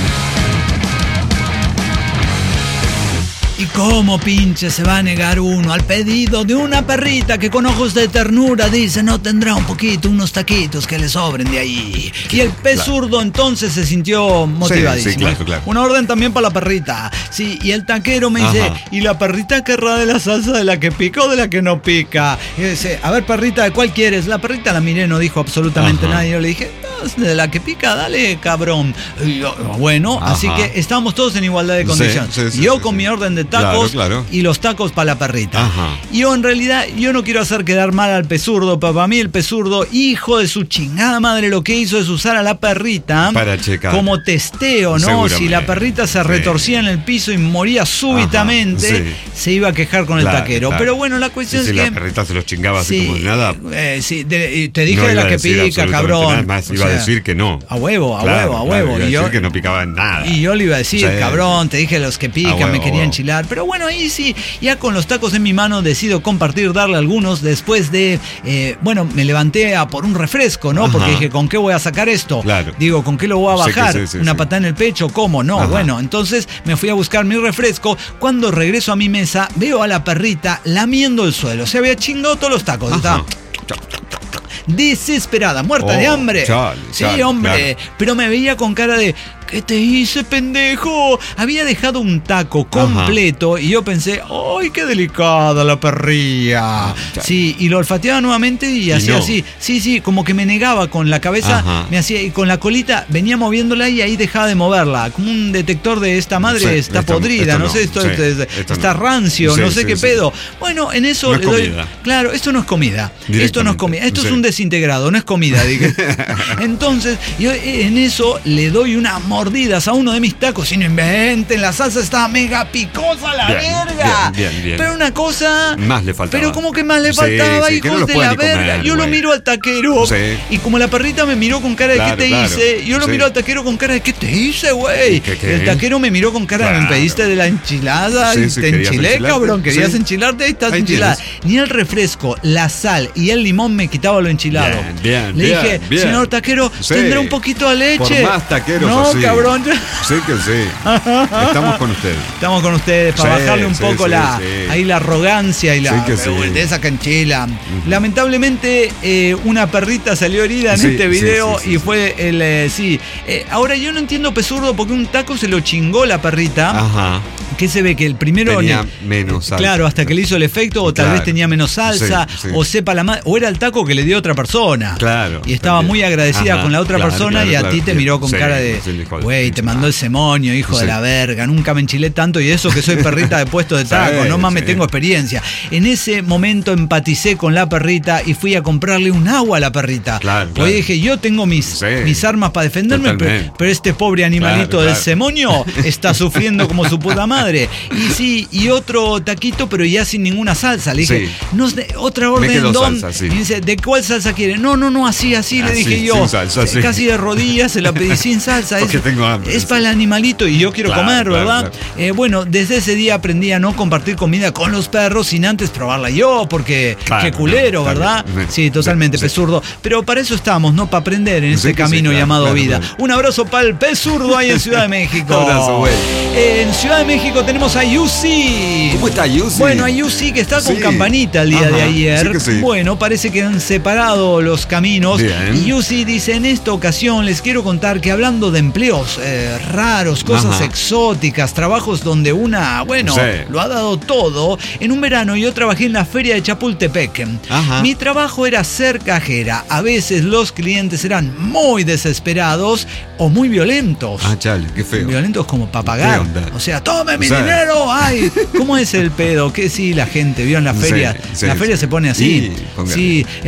¿Y cómo pinche se va a negar uno al pedido de una perrita que con ojos de ternura dice no tendrá un poquito, unos taquitos que le sobren de ahí? Y el pez Claro. zurdo entonces se sintió motivadísimo. Sí, sí, claro, claro. Una orden también para la perrita. Sí, y el taquero me dice, Ajá. ¿y la perrita querrá de la salsa de la que pica o de la que no pica? Y dice, a ver perrita, ¿de cuál quieres? La perrita la miré, no dijo absolutamente Ajá. nada. Y yo le dije, no, de la que pica, dale cabrón. Y yo, bueno, Ajá. así que estábamos todos en igualdad de Sí, condiciones. sí, sí, yo sí, con sí. mi orden de Claro, tacos claro. y los tacos para la perrita. Ajá. Y yo en realidad, yo no quiero hacer quedar mal al pezurdo, pero para mí el pezurdo, hijo de su chingada madre, lo que hizo es usar a la perrita Para checar. como testeo, ¿no? Seguramente. Si la perrita se Sí. retorcía en el piso y moría súbitamente, Ajá, sí. se iba a quejar con Claro, el taquero. claro. Pero bueno, la cuestión Y si es la que... perrita se los chingaba así Sí, como de nada. eh, sí, de- y te dije no de iba la a que decir pica, absolutamente cabrón. nada más, O iba a sea, decir que no. A huevo, a Claro, huevo, a claro, huevo. iba a Y yo, decir que no picaba en nada. y yo le iba a decir, Sí, cabrón, sí. te dije los que pican, A huevo, me a quería huevo. enchilar. Pero bueno, ahí sí, ya con los tacos en mi mano decido compartir, darle algunos después de, eh, bueno, me levanté a por un refresco, ¿no? Ajá. Porque dije, ¿con qué voy a sacar esto? Claro. Digo, ¿con qué lo voy a Sí que bajar? sí, sí, ¿Una sí. patada en el pecho? ¿Cómo? No, Ajá. bueno, entonces me fui a buscar mi refresco. Cuando regreso a mi mesa, veo a la perrita lamiendo el suelo. Se había chingado todos los tacos. Ajá. Estaba desesperada, muerta Oh, de hambre. chale, sí, chale, hombre. claro. Pero me veía con cara de, ¿qué te hice, pendejo? Había dejado un taco completo y yo pensé, ¡ay, qué delicada la perrilla! chale. Sí, y lo olfateaba nuevamente y, Y hacía no. así. Sí, sí, como que me negaba con la cabeza, Ajá. me hacía, y con la colita venía moviéndola y ahí dejaba de moverla. Como un detector de esta madre Sí, está esto- podrida, esto no, no, sé, esto, sí, esto- esto está no. rancio, Sí, no sé sí, qué sí. pedo. Bueno, en eso No es le doy. comida. Claro, esto no es comida. Esto no es Directamente, comida. Esto sí. es un desintegrado, no es comida. dije. Entonces, yo en eso le doy unas mordidas a uno de mis tacos y no inventen, la salsa estaba mega picosa, la Bien, verga. bien, bien, bien. Pero una cosa. Más le faltaba. Pero como que más le Sí, faltaba, sí, que no hijos los de pueden la ni comer, verga. Yo lo güey. miro al taquero. Sí. Y como la perrita me miró con cara de Claro, ¿qué te claro. hice? Yo lo Sí. miro al taquero con cara de ¿qué te hice, güey? ¿Qué, qué? El taquero me miró con cara de ¿me Claro. pediste de la enchilada? Sí, y sí, te querías enchilé, enchilarte. cabrón. Querías Sí. enchilarte, ahí estás Ahí enchilada. tienes. Ni el refresco, la sal y el limón me quitaba lo enchilado. Bien, bien, Le bien, dije, bien. señor taquero, Sí. ¿tendrá un poquito de leche? Por más taqueros No, así. cabrón. Sí que sí. Estamos con usted. Estamos con ustedes para Sí, bajarle un sí, poco sí, la, sí. ahí la arrogancia y la Sí que sí. de esa canchila. Lamentablemente eh, una perrita salió herida en Sí, este sí, video sí, sí, y sí. fue el eh, sí. Eh, ahora yo no entiendo pezurdo porque un taco se lo chingó la perrita. Ajá. Que se ve que el primero Tenía ni- menos salsa. Claro, hasta que le hizo el efecto o tal Claro. vez tenía menos salsa Sí, sí. o sepa la madre o era el taco que le dio otra persona. Claro, Y estaba también. muy agradecida Ajá, con la otra claro, persona claro, y a claro. ti te miró con Sí, cara de, sí, le dijo, güey, te mandó el sí. semonio, hijo de Sí. la verga, nunca me enchilé tanto y eso que soy perrita de puesto de taco, Sí, no más me sí. tengo experiencia. En ese momento empaticé con la perrita y fui a comprarle un agua a la perrita. Claro, Porque claro. dije, yo tengo mis, Sí. mis armas para defenderme, pero, Totalmente. pero este pobre animalito Claro, del claro. semonio está sufriendo como su puta madre. Y sí, y otro taquito, pero ya sin ninguna salsa. Le dije, Sí. no, sé, otra orden, quedó don. salsa, sí. Y dice, ¿de cuál salsa quiere? No, no, no, así, así, le Así, dije yo. sin salsa, sí. Casi de rodillas se la pedí sin salsa. Porque es, tengo hambre, Es sí. para el animalito y yo quiero Claro, comer, claro, ¿verdad? claro. Eh, bueno, desde ese día aprendí a no compartir comida con los perros sin antes probarla yo, porque Claro, qué culero, no, ¿verdad? también. Sí, totalmente, Sí, sí. pezurdo. Pero para eso estamos, ¿no? Para aprender en Sí este que sí, camino claro, llamado claro, vida. claro. Un abrazo para el pezurdo ahí en Ciudad de México. Un abrazo, güey. En Ciudad de México tenemos a Yusi. ¿Cómo está Yusi? Bueno, a Yusi que está con Sí. campanita el día Ajá, de ayer. sí que sí. Bueno, parece que han separado los caminos. Bien. Y Yusi dice, en esta ocasión les quiero contar que hablando de empleos eh, raros, cosas Ajá. exóticas, trabajos donde una, bueno, Sí. lo ha dado todo. En un verano yo trabajé en la feria de Chapultepec. Ajá. Mi trabajo era ser cajera. A veces los clientes eran muy desesperados o muy violentos. Ah, chale, qué feo. Violentos como para pagar. ¿Qué onda? O sea, tome mi O sea, dinero. Ay, ¿cómo es el pedo? Que sí, la gente vio en la Sí, feria. sí, la feria sí. se pone así. Sí, póngale. Sí, eh, bueno, pero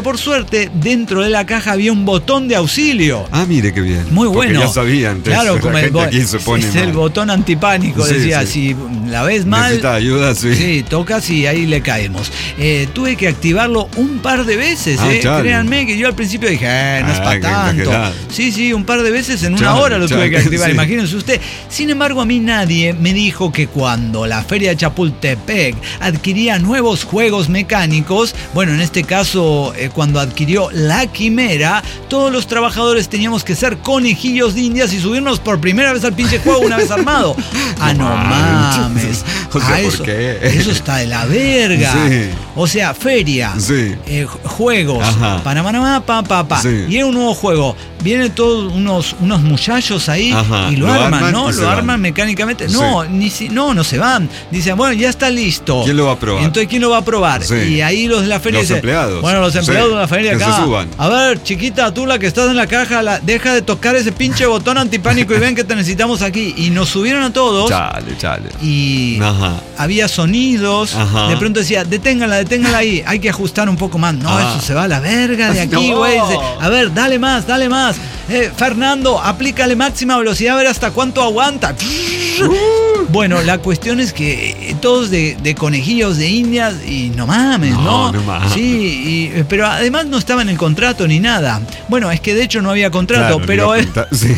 por suerte, dentro de la caja había un botón de auxilio. Ah, mire qué bien. Muy bueno. Porque ya sabía antes. Claro, como el, bo- aquí se pone es mal. el botón antipánico. Sí, decía, sí. si la ves mal, necesita ayuda, sí. sí, tocas y ahí le caemos. Eh, tuve que activarlo un par de veces, Ah, eh. chale. Créanme que yo al principio dije, eh, no es Ah, para qué tanto. exagerado. Sí, sí, un par de veces en una Chale, hora lo tuve chale, que activar, sí. imagínense usted. Sin embargo, a mí nadie me dijo que cuando la Feria de Chapultepec adquiría nuevos juegos mecánicos, bueno, en este caso, eh, cuando adquirió la Quimera, todos los trabajadores teníamos que ser conejillos de indias y subirnos por primera vez al pinche juego una vez armado. Ah, no mames. O sea, Ah, ¿por eso, qué? eso está de la verga. Sí. O sea, feria, Sí. eh, juegos, Ajá. Panamá, pa, pa, pa. Sí. Y era un nuevo juego. Vienen todos unos, unos muchachos ahí Ajá. y lo, Lo arman, arman ¿no? y se Lo van. arman mecánicamente. No, Sí. ni si, no, no se van. Dicen, bueno, ya está listo. ¿Quién lo va a probar? Entonces, ¿quién lo va a probar? Sí. Y ahí los de la feria Los dicen, empleados. bueno, los empleados Sí. de la feria Que acá. se suban. A ver, chiquita, tú la que estás en la caja, la, deja de tocar ese pinche botón antipánico y ven que te necesitamos aquí. Y nos subieron a todos. Chale, chale. Y Ajá. había sonidos. Ajá. De pronto decía, deténgala, deténgala ahí. Hay que ajustar un poco más. No, Ah. eso se va a la verga de aquí, No. güey. Dice, a ver, dale más, dale más. Eh, Fernando, aplícale máxima velocidad, a ver hasta cuánto aguanta. Bueno, la cuestión es que eh, todos de, de conejillos de indias y no mames, ¿no? No, no mames. Sí, y- pero además no estaba en el contrato ni nada. Bueno, es que de hecho no había contrato, Claro, pero... le iba a contar- sí.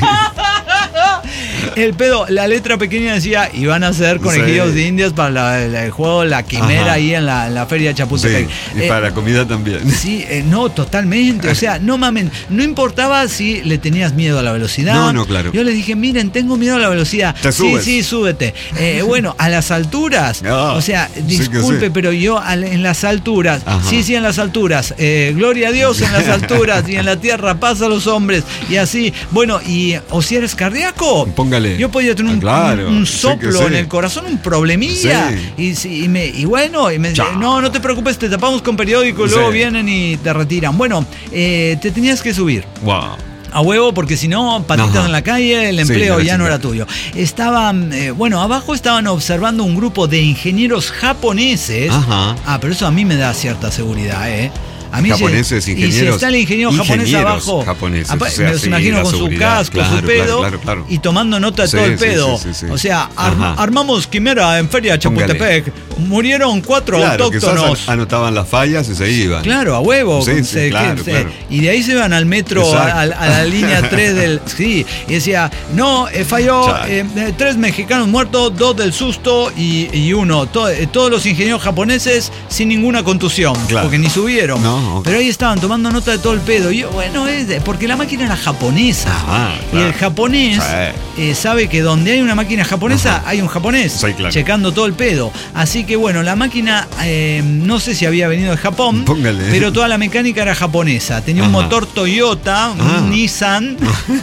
El pedo, la letra pequeña decía, iban a ser conejillos Sí. de indias para la- la- el juego La Quimera. Ajá. Ahí en la, en la feria de Chapultepec. Sí, y Eh, para la comida también. Sí, eh, no, totalmente. O sea, no mamen, no importaba si le tenías miedo a la velocidad. No, no, claro. Yo les dije, miren, tengo miedo a la velocidad. Te sí, subes. sí, súbete. Eh, bueno, a las alturas. Ah, o sea, sí que disculpe, sí. pero yo al- en las alturas. Ajá. Sí, sí, en las alturas. Eh, gloria a Dios en las alturas y en la tierra paz a los hombres. Y así. Bueno, y o si eres cardíaco. Póngale. Yo podía tener un, Ah, claro, un- un sí que soplo sí. en el corazón, un problemilla. Sí. Y, sí, y, me, y bueno, y me, Chao. no, no te preocupes, te tapamos con periódico y Sí. luego vienen y te retiran. Bueno, eh, te tenías que subir. Wow. A huevo, porque si no, patitas Ajá. en la calle, el Sí, empleo la ya no chica. era tuyo. Estaban, eh, bueno, abajo estaban observando un grupo de ingenieros japoneses. Ajá. Ah, pero eso a mí me da cierta seguridad, ¿eh? A mí se- Japoneses, Y si ingenieros. está el ingeniero japonés Ingenieros abajo, japoneses, apa- o sea, me los sí, imagino la con su seguridad, casco, claro, su claro, pedo, claro, claro. y tomando nota de Sí, todo el sí, pedo. sí, sí, sí. O sea, ar- Ajá. armamos quimera en Feria de Chapultepec. Murieron cuatro Claro, quizás autóctonos. an- anotaban las fallas y se iban. Claro, a huevo. Sí, sí, Se- claro, que- se- claro. Y de ahí se iban al metro, a, Exacto. a- a la línea tres del... Sí, y decía, no, eh, falló, Chale. eh, eh, tres mexicanos muertos, dos del susto y, y uno. To- eh, todos los ingenieros japoneses sin ninguna contusión, Claro. porque ni subieron. No, ok. Pero ahí estaban tomando nota de todo el pedo. Y yo, bueno, es de- porque la máquina era japonesa. Ajá, Y claro. el japonés Sí. eh, sabe que donde hay una máquina japonesa, Ajá. hay un japonés Sí, claro. checando todo el pedo. Así que bueno, la máquina, eh, no sé si había venido de Japón, Póngale. pero toda la mecánica era japonesa. Tenía un Ajá. motor Toyota, un Ah. Nissan.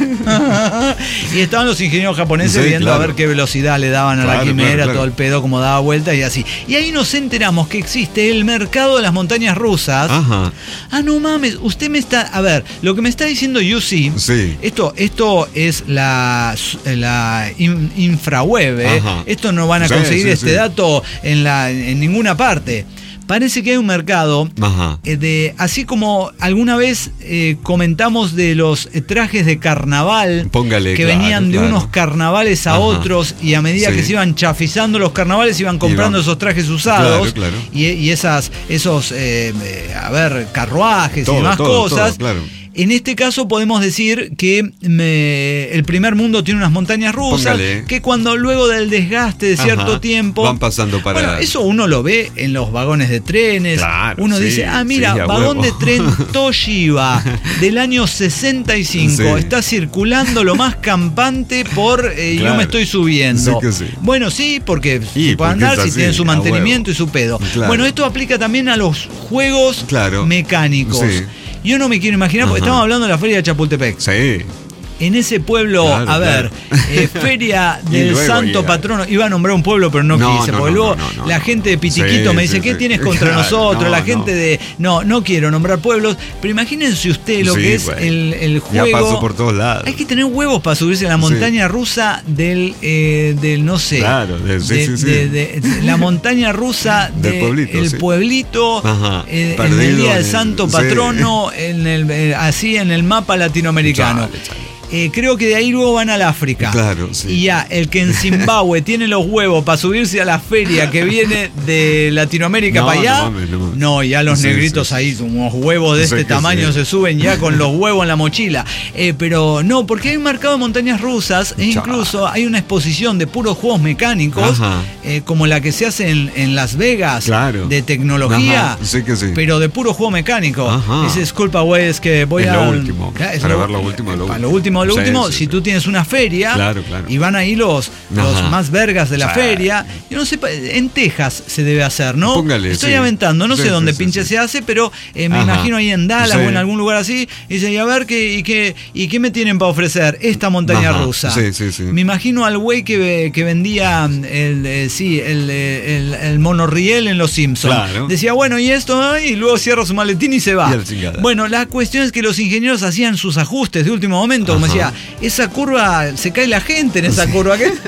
Y estaban los ingenieros japoneses Sí, viendo claro. a ver qué velocidad le daban a la Claro, quimera, claro, claro. todo el pedo, cómo daba vueltas y así. Y ahí nos enteramos que existe el mercado de las montañas rusas. Ajá. Ah, no mames, usted me está... A ver, lo que me está diciendo Yusi, Sí. esto, esto es la, la in- infraweb, ¿eh? Ajá. Esto no van a Sí, conseguir sí, este sí. dato en, la, en ninguna parte. Parece que hay un mercado Ajá. eh, de, así como alguna vez eh, comentamos de los eh, trajes de carnaval Póngale, que claro, venían de claro. unos carnavales a Ajá. otros y a medida Sí. que se iban chafizando los carnavales iban comprando Iban- esos trajes usados. Claro, claro. Y, y esas esos eh, eh, a ver carruajes Todo, y demás todo, cosas. todo, claro. En este caso podemos decir que me- el primer mundo tiene unas montañas rusas Póngale. que cuando luego del desgaste de cierto Ajá. tiempo Van pasando para- Bueno, eso uno lo ve en los vagones de trenes. Claro, uno sí, dice, ah, mira, sí, a vagón huevo. de tren Toshiba del año sesenta y cinco. Sí. Está circulando lo más campante por eh, y yo Claro. me estoy subiendo. Sí que sí. Bueno, sí, porque Y se puede porque andar es si así, tienen su a mantenimiento huevo. y su pedo. Claro. Bueno, esto aplica también a los juegos Claro. mecánicos. Sí. Yo no me quiero imaginar, porque Ajá. estamos hablando de la feria de Chapultepec. Sí. En ese pueblo, Claro, a ver, claro. eh, Feria Y del luego Santo llega. Patrono. Iba a nombrar un pueblo, pero no, No, quise. no, porque no, luego no, no, la no. gente de Pitiquito Sí, me dice, sí, ¿qué sí. tienes contra Claro, nosotros? no, la no. gente de... No, no quiero nombrar pueblos, pero imagínense usted lo Sí, que es güey. el, el Ya juego. pasó por todos lados. Hay que tener huevos para subirse a la Sí. montaña rusa del, eh, del no sé. Claro, de- sí, de- sí, sí. de- de- de- la montaña rusa Del de pueblito, el sí. pueblito, Ajá, eh, en perdido el día del en- Santo sí. Patrono, en el, eh, así en el mapa latinoamericano. Chale, chale. Eh, creo que de ahí luego van al África. Claro, sí. Y ya, el que en Zimbabue tiene los huevos para subirse a la feria que viene de Latinoamérica No, para allá. no mames, no mames. No, ya los Sí, negritos sí, sí. ahí, unos huevos de Sí este que tamaño, sí. se suben ya con los huevos en la mochila. Eh, pero no, porque hay un mercado de montañas rusas e Cha. incluso hay una exposición de puros juegos mecánicos, Ajá. eh, como la que se hace en, en Las Vegas, Claro. de tecnología, Ajá, sí que sí. pero de puro juego mecánico. Ajá. Dice, disculpa, güey, es que voy Es a... lo último, Claro, es para ver lo último de lo para lo último. último, de lo Sí, último, sí, si sí. tú tienes una feria Claro, claro. y van ahí los, los Ajá. más vergas de la Sí. feria. Yo no sé, pa- en Texas se debe hacer, ¿no? Póngale, Estoy sí. aventando, no Sí, sé sí, dónde sí, pinche sí. se hace, pero eh, me Ajá. imagino ahí en Dallas Sí. o en algún lugar así. Y dice, y a ver, ¿qué, y, qué, ¿y qué me tienen para ofrecer? Esta montaña Ajá. rusa. Sí, sí, sí. Me imagino al güey que, que vendía el, eh, sí, el, eh, el, el monorriel en Los Simpsons. Claro. Decía, bueno, y esto, ¿eh? Y luego cierra su maletín y se va. Y a la chingada. Bueno, la cuestión es que los ingenieros hacían sus ajustes de último momento, como Ajá. decía, esa curva, se cae la gente en esa curva. ¿Qué?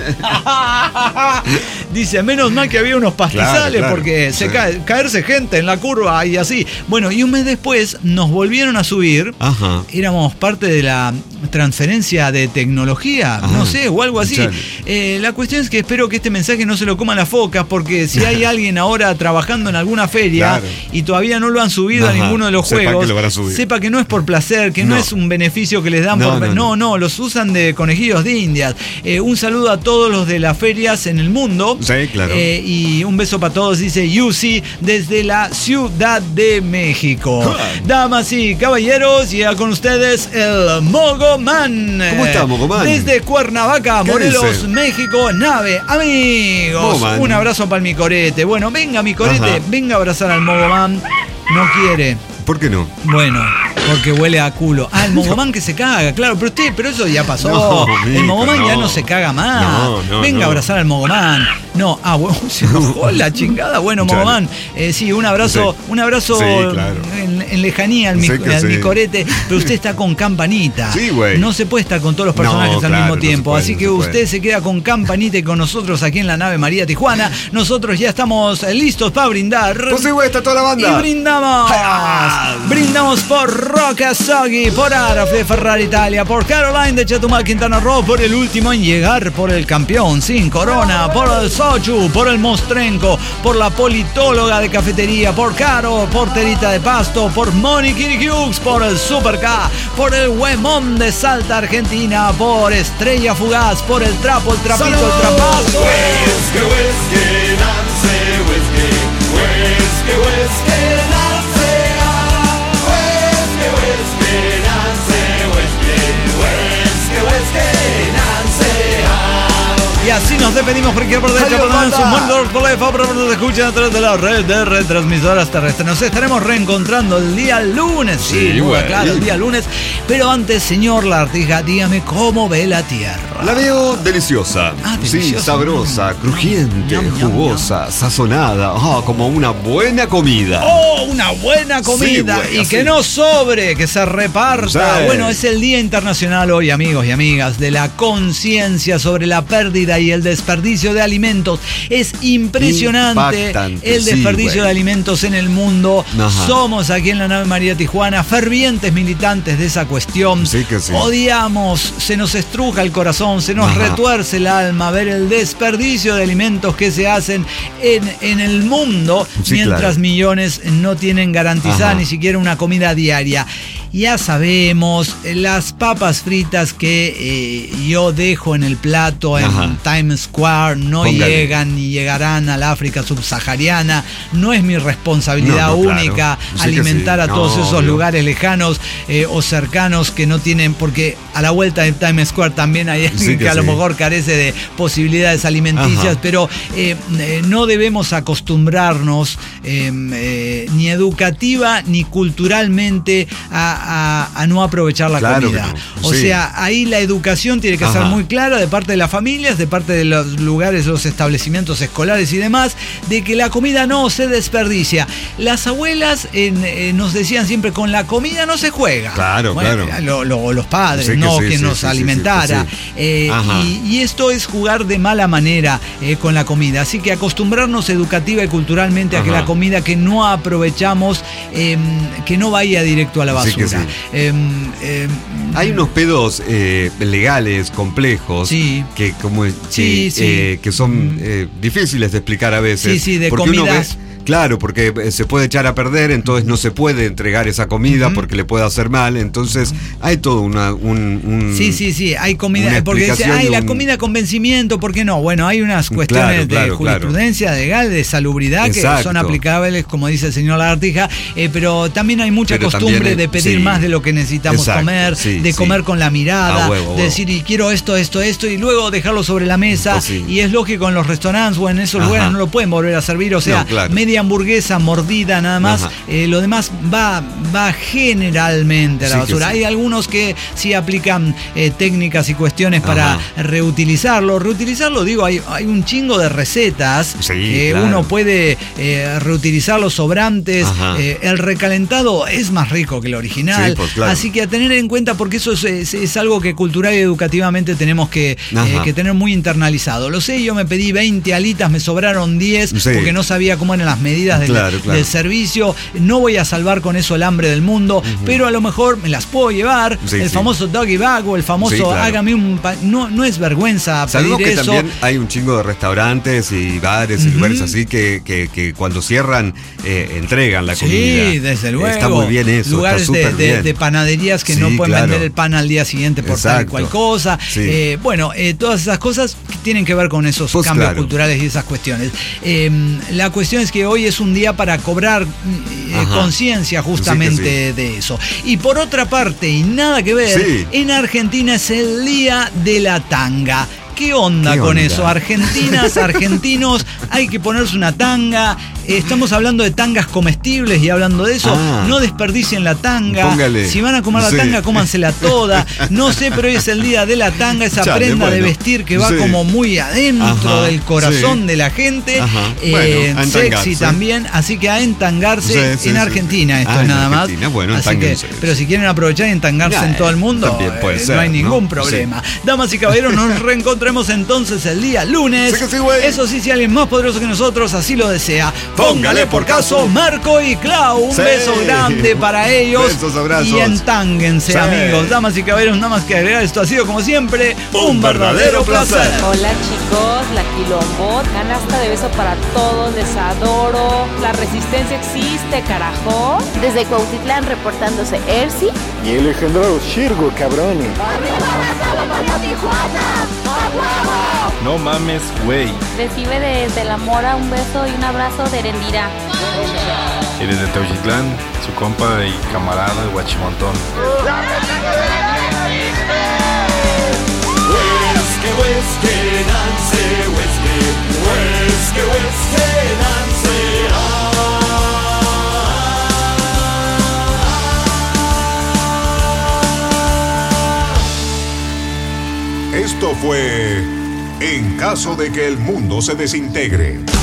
Dice, menos mal que había unos pastizales, Claro, claro. porque se Sí. cae, caerse gente en la curva y así. Bueno, y un mes después nos volvieron a subir. Ajá. Éramos parte de la transferencia de tecnología, Ajá. no sé, o algo así. Chale. Eh, la cuestión es que espero que este mensaje no se lo coman las focas, porque si hay alguien ahora trabajando en alguna feria Claro. y todavía no lo han subido Ajá. a ninguno de los Sepa juegos, que lo van a subir. sepa que no es por placer, que no, No. es un beneficio que les dan No, por... no, No, no, no. los usan de conejillos de indias. Eh, un saludo a todos los de las ferias en el mundo. Sí, claro. Eh, y un beso para todos, dice Yusi, desde la Ciudad de México. Damas y caballeros, llega con ustedes el Mogoman. ¿Cómo está, Mogoman? Desde Cuernavaca, ¿Qué Morelos, dice? México, nave. Amigos, Mogoman. un abrazo para el Micorete. Bueno, venga, Micorete, Ajá. venga a abrazar al Mogoman. No quiere. ¿Por qué no? Bueno, porque huele a culo. Ah, el Mogomán que se caga, claro, pero usted, pero eso ya pasó. No, el mijo, Mogomán ya no. no se caga más. No, no, Venga no. a abrazar al Mogomán. No, ah, bueno, se enojó la chingada. Bueno, Chale. Mogomán, eh, sí, un abrazo, Sí. un abrazo Sí, claro. en, en lejanía al, mi, Sí que al sí. Micorete, pero usted está con Campanita. Sí, güey. No se puede estar con todos los personajes No, al claro, mismo no se tiempo. puede, Así no que se usted puede. se queda con Campanita y con nosotros aquí en la nave María Tijuana. Nosotros ya estamos eh, listos para brindar. Pues sí, güey, está toda la banda. Y brindamos. ¡Ja! Brindamos por Roca Soggi, por Araf de Ferrari Italia, por Caroline de Chetumal Quintana Roo, por el último en llegar, por el campeón sin corona, por el Sochu, por el Mostrenco, por la politóloga de cafetería, por Caro, por Terita de Pasto, por Monique Hughes, por el Super K, por el Huemón de Salta, Argentina, por Estrella Fugaz, por el Trapo, el Trapito, el Trapazo. Whisky, whisky, Nancy, whisky, whisky, whisky, Nancy, ah. Whisky, whisky, Nancy, whisky, whisky, whisky, Nancy, ah. Y así nos despedimos por aquí por derecha, Adiós, por donde su banda. mundo, por la F A, por donde nos escuchan a través de la red de retransmisoras terrestres. Nos estaremos reencontrando el día lunes. Sí, Sí, güey. claro, el día lunes. Pero antes, señor Lartija, dígame cómo ve la tierra. La veo deliciosa. Ah, Sí, deliciosa. sabrosa, crujiente, Ñam, ñam, jugosa, sazonada. Ah, como una buena comida. ¡Oh, una buena comida! Sí, güey, y así. que no sobre, que se reparta. Sí. Bueno, es el Día Internacional hoy, amigos y amigas, de la conciencia sobre la pérdida y el desperdicio de alimentos. Es impresionante Impactante, el sí, desperdicio güey. de alimentos en el mundo. Ajá. Somos aquí en la nave María Tijuana fervientes militantes de esa cuestión. Sí que sí. Odiamos, se nos estruja el corazón, se nos Ajá. retuerce el alma ver el desperdicio de alimentos que se hacen en, en el mundo, Sí, mientras claro. millones no tienen garantizada Ajá. ni siquiera una comida diaria. Ya sabemos, las papas fritas que eh, yo dejo en el plato en Ajá. Times Square, no Póngale. llegan ni llegarán al África subsahariana. No es mi responsabilidad No, no, claro. única Sí que alimentar sí. a todos No, esos obvio. lugares lejanos eh, o cercanos que no tienen, porque a la vuelta de Times Square también hay alguien Sí que, que a lo sí. mejor carece de posibilidades alimenticias, Ajá. pero eh, eh, no debemos acostumbrarnos eh, eh, ni educativa ni culturalmente a, a- a no aprovechar la Claro comida. que no. O Sí. sea, ahí la educación tiene que ser Ajá. muy clara de parte de las familias, de parte de los lugares, los establecimientos escolares y demás, de que la comida no se desperdicia. Las abuelas en, eh, nos decían siempre, con la comida no se juega. Claro, Bueno, claro. lo- lo- los padres, Sí que no sí, quien sí, nos sí, sí, alimentara. sí, sí. Eh, Ajá. y, y esto es jugar de mala manera eh, con la comida. Así que acostumbrarnos educativa y culturalmente a que Ajá. la comida que no aprovechamos, eh, que no vaya directo a la Sí que basura. sí. Eh, eh, Hay unos pedos eh, legales, complejos, Sí. que como que, Sí, sí. eh, que son eh, difíciles de explicar a veces. Sí, sí, de porque uno comidas. ve- Claro, porque eh, se puede echar a perder, entonces no se puede entregar esa comida Ujú. porque le puede hacer mal. Entonces hay todo una, un, un- Sí, sí, sí, hay comida, una porque dice, explicación ay, de la un- comida con vencimiento, ¿por qué no? Bueno, hay unas cuestiones Claro, claro, de jurisprudencia legal, de salubridad, que Exacto. son aplicables, como dice el señor Lagartija, eh, pero también hay mucha Pero costumbre también hay- de pedir sí. más de lo que necesitamos Exacto, comer, sí, de sí. comer con la mirada, A huevo, a de huevo. decir, y quiero esto, esto, esto, y luego dejarlo sobre la mesa, Pues sí. y es lógico, en los restaurantes o en esos Ajá. lugares no lo pueden volver a servir, o sea, No, claro. media hamburguesa mordida nada más, Ajá. eh, lo demás va, va generalmente a la Sí que basura. sí. Hay algunos que sí aplican eh, técnicas y cuestiones para Ajá. reutilizarlo. Reutilizarlo, digo, hay, hay un chingo de recetas Sí, que claro. uno puede eh, reutilizar los sobrantes. Ajá. Eh, el recalentado es más rico que el original. Sí, pues, claro. Así que a tener en cuenta, porque eso es, es- es algo que cultural y educativamente tenemos que, Ajá. eh, que tener muy internalizado. Lo sé, yo me pedí veinte alitas, me sobraron diez Sí. porque no sabía cómo eran las medidas del, Claro, claro. del servicio. No voy a salvar con eso el hambre del mundo, pero a lo mejor me las puedo llevar. Sí, el sí. famoso doggy bag o el famoso Sí, claro. hágame un... pa- No, no es vergüenza Sabemos pedir que eso. también hay un chingo de restaurantes y bares y Ujú. lugares así que, que, que cuando cierran eh, entregan la Sí, comida. desde luego. Está muy bien eso. Lugares está de, súper de- bien. de panaderías que Sí, no pueden claro. vender el pan al día siguiente por tal y Exacto. cual cosa. Sí. Eh, bueno, eh, todas esas cosas que tienen que ver con esos Pues cambios claro. culturales y esas cuestiones. Eh, la cuestión es que hoy es un día para cobrar eh, Ajá. conciencia justamente Sí de eso. Y por otra parte, y nada que ver, Sí. en Argentina es el día de la tanga. ¿Qué onda ¿Qué con onda? eso? Argentinas, argentinos, hay que ponerse una tanga. Eh, Estamos hablando de tangas comestibles y hablando de eso, Ah. no desperdicien la tanga. Póngale. Si van a comer la Sí. tanga, cómansela toda. No sé, pero hoy es el día de la tanga, esa Chale, prenda de bueno. vestir que va Sí. como muy adentro Ajá, del corazón sí. de la gente. Ajá. Eh, Bueno, a sexy entangarse. también, así que a entangarse Sí, sí, en sí, Argentina, sí. esto Ah, es en nada Argentina, más. bueno, así que, entánguense. pero si quieren aprovechar y entangarse Ya, en todo el mundo, también puede eh, ser, no hay ¿no? ningún Sí. problema. Damas y caballeros, nos reencontremos entonces el día lunes. Sí que sí, güey. Eso sí, si alguien más poderoso que nosotros así lo desea, póngale por caso Marco y Clau. Un Sí. beso grande para ellos. Besos, abrazos. Y entánguense, Sí. amigos. Damas y caballeros, nada más que agregar. Esto ha sido, como siempre, un, Un verdadero verdadero placer. placer. Hola chicos, la Quilombo, canasta de beso para todos, les adoro. La resistencia existe, carajo. Desde Cuautitlán reportándose Ersi. Y el legendario Shirgo, cabrones. No mames, güey. Recibe desde la Mora un beso y un abrazo de Erendira. Y desde Teuchitlán, su compa y camarada de Guachimontón. Whisky, whisky, Nancy, whisky, whisky, whisky, Nancy, Esto fue En caso de que el mundo se desintegre.